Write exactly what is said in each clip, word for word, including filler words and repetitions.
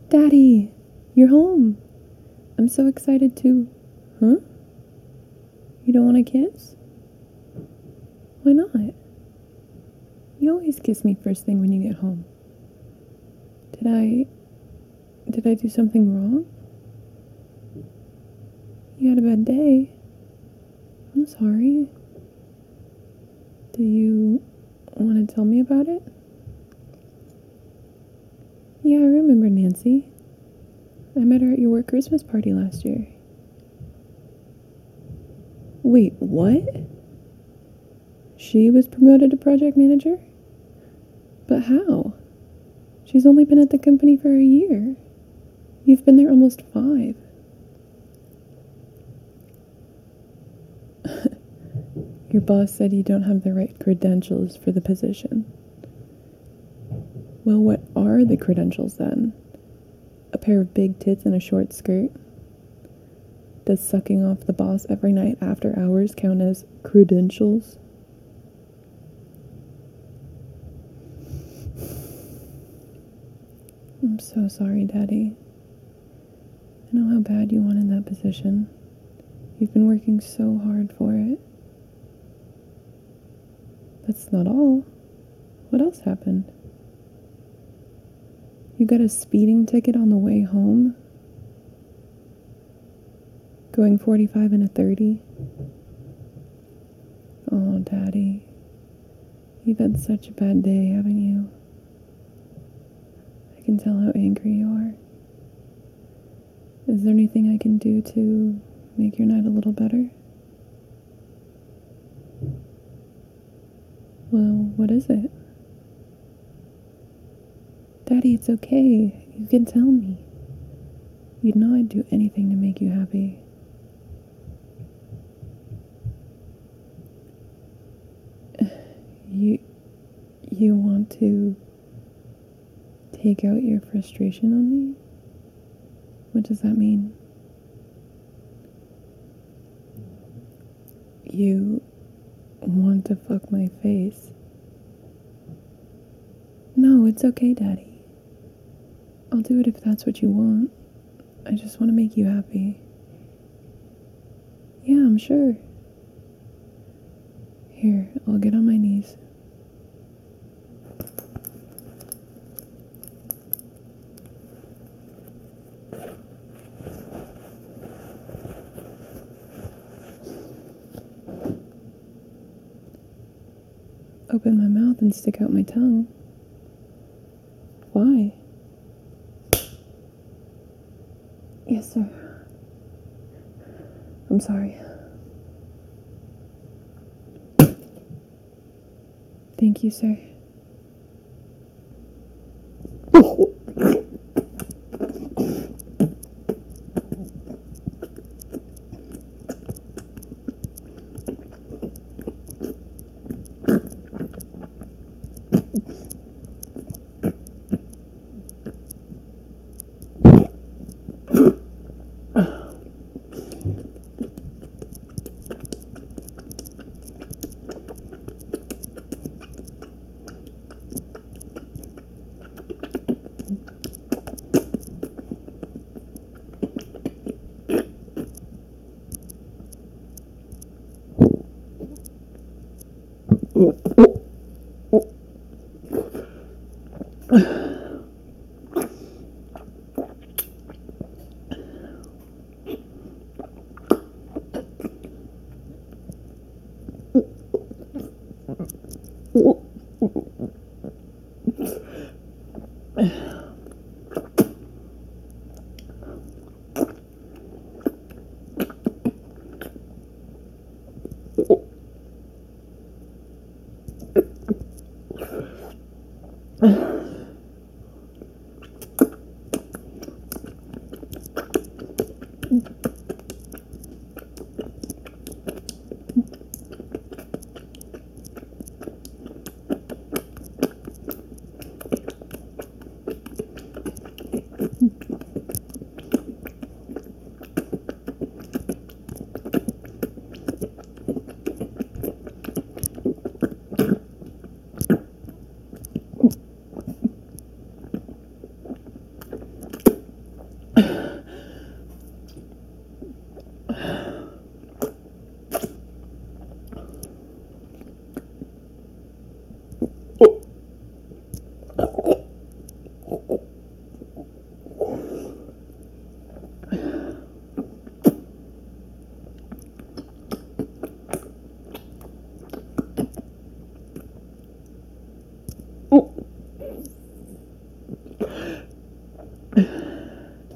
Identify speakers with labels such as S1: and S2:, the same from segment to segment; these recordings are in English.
S1: Daddy, you're home. I'm so excited too. Huh? You don't want to kiss? Why not? You always kiss me first thing when you get home. Did I... Did I do something wrong? You had a bad day. I'm sorry. Do you want to tell me about it? Yeah, I remember Nancy. I met her at your work Christmas party last year. Wait, what? She was promoted to project manager? But how? She's only been at the company for a year. You've been there almost five. Your boss said you don't have the right credentials for the position. Well, what are the credentials then? A pair of big tits and a short skirt? Does sucking off the boss every night after hours count as credentials? I'm so sorry, Daddy. I know how bad you wanted that position. You've been working so hard for it. That's not all. What else happened? You got a speeding ticket on the way home? Going forty-five and a thirty? Oh, Daddy. You've had such a bad day, haven't you? I can tell how angry you are. Is there anything I can do to make your night a little better? Well, what is it? Daddy, it's okay. You can tell me. You'd know I'd do anything to make you happy. You... You want to take out your frustration on me? What does that mean? You want to fuck my face? No, it's okay, Daddy. I'll do it if that's what you want. I just want to make you happy. Yeah, I'm sure. Here, I'll get on my knees. Open my mouth and stick out my tongue. Why? Yes, sir. I'm sorry. Thank you, sir.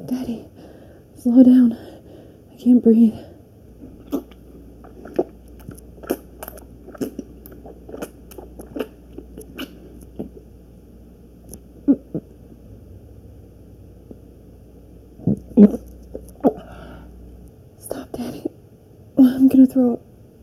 S1: Daddy, slow down. I can't breathe. Stop, Daddy. I'm gonna throw up.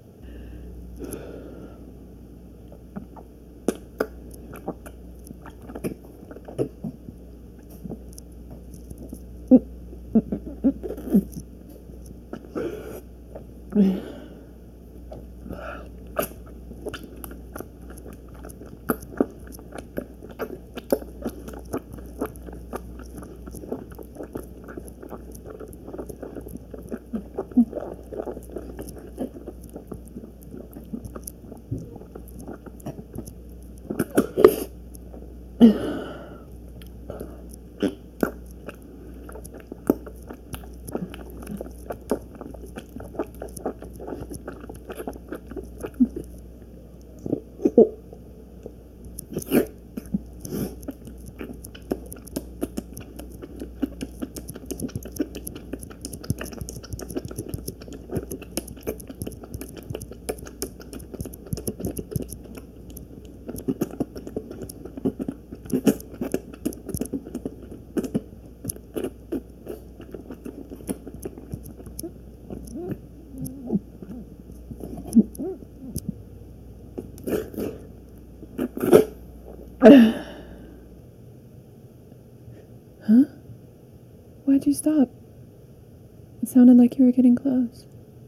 S1: Huh? Why'd you stop? It sounded like you were getting close.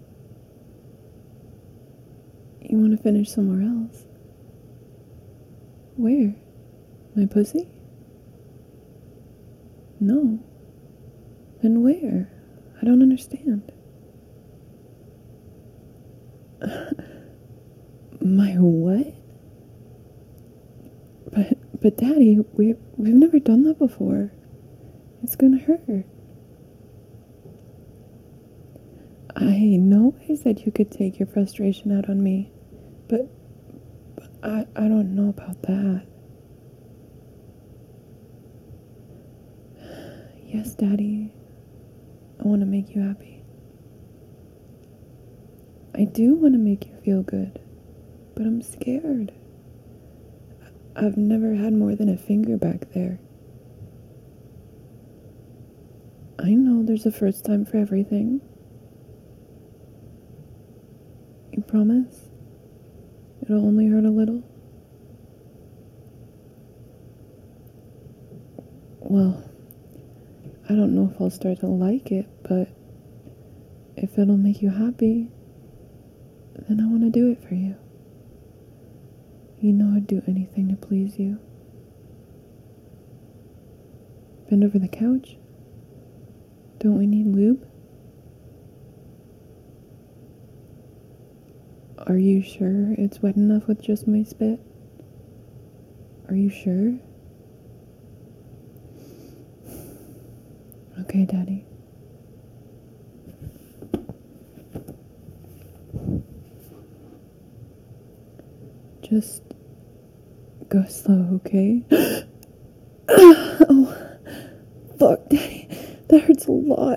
S1: You want to finish somewhere else? Where? My pussy? No. Then where? I don't understand. My what? But, but Daddy, we, we've never done that before. It's gonna hurt. I know I said you could take your frustration out on me, but, but I, I don't know about that. Yes, Daddy, I want to make you happy. I do want to make you feel good, but I'm scared. I've never had more than a finger back there. I know there's a first time for everything. You promise? It'll only hurt a little? Well, I don't know if I'll start to like it, but if it'll make you happy, then I want to do it for you. You know I'd do anything to please you. Bend over the couch. Don't we need lube? Are you sure it's wet enough with just my spit? Are you sure? Okay, Daddy. Just go slow, okay? Oh, fuck, Daddy. That hurts a lot.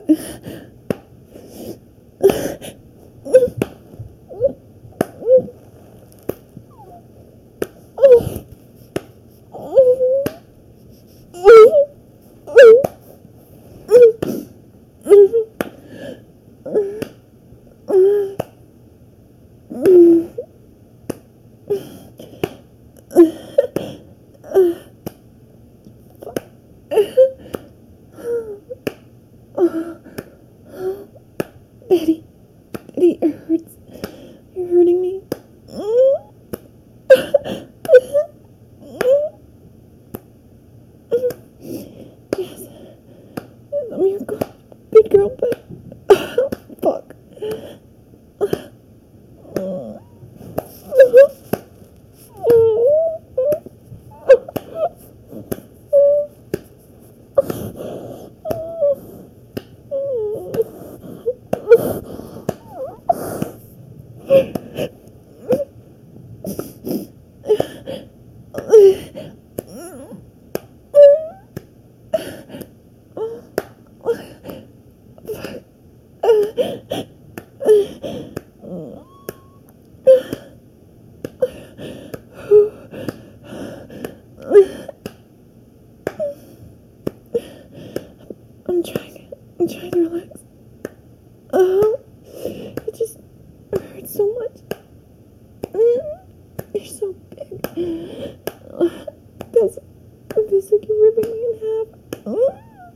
S1: I'm trying to relax. Oh, it just hurts so much. Mm, you're so big. That's, it feels like you're ripping me in half. Oh.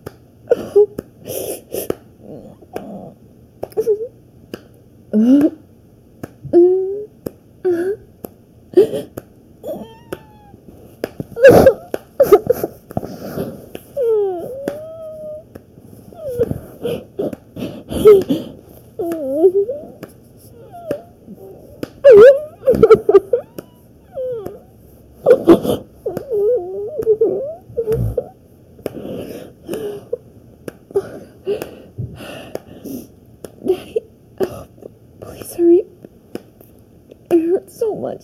S1: Daddy, oh, please hurry. It hurts so much.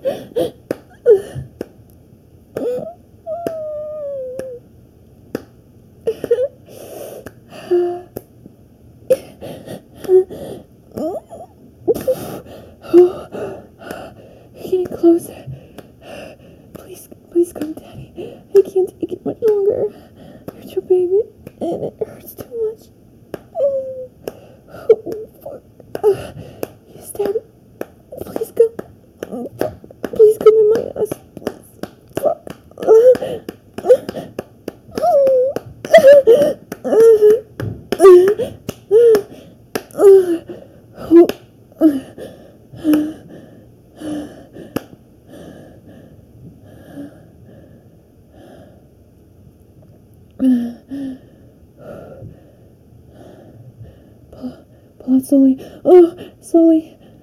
S1: Getting closer. Please, please come, Daddy. I can't take it much longer. You're too big, and it hurts too much. Oh, fuck. Yes, Daddy. Please come. Fuck. Please come in my ass. Please. Fuck. Pull, pull out slowly. Oh, slowly.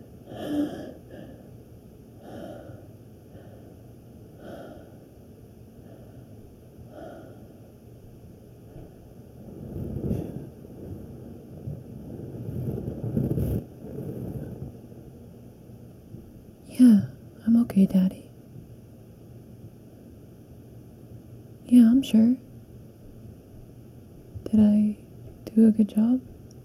S1: Yeah, I'm okay, Daddy. Yeah, I'm sure. Did I do a good job?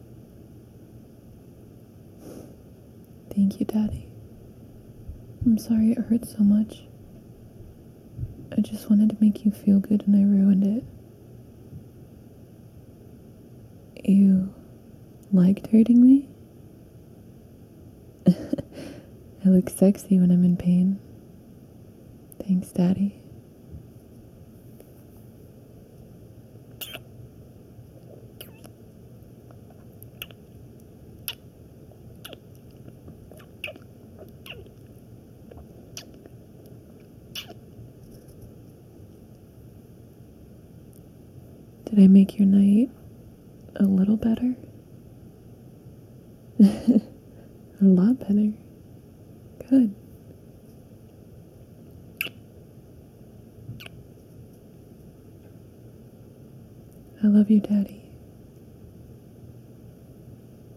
S1: Thank you, Daddy. I'm sorry it hurt so much. I just wanted to make you feel good and I ruined it. You liked hurting me? I look sexy when I'm in pain. Thanks, Daddy. Did I make your night a little better? A lot better. Good. I love you, Daddy.